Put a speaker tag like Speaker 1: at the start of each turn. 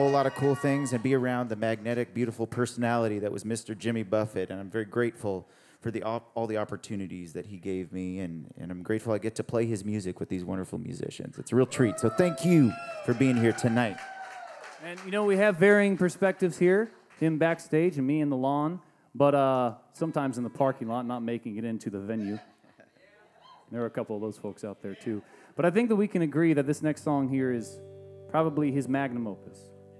Speaker 1: whole lot of cool things and be around the magnetic, beautiful personality that was Mr. Jimmy Buffett. And I'm very grateful for all the opportunities that he gave me. And I'm grateful I get to play his music with these wonderful musicians. It's a real treat. So thank you for being here tonight.
Speaker 2: And, you know, we have varying perspectives here, him backstage and me in the lawn, but sometimes in the parking lot, not making it into the venue. There are a couple of those folks out there, too. But I think that we can agree that this next song here is probably his magnum opus.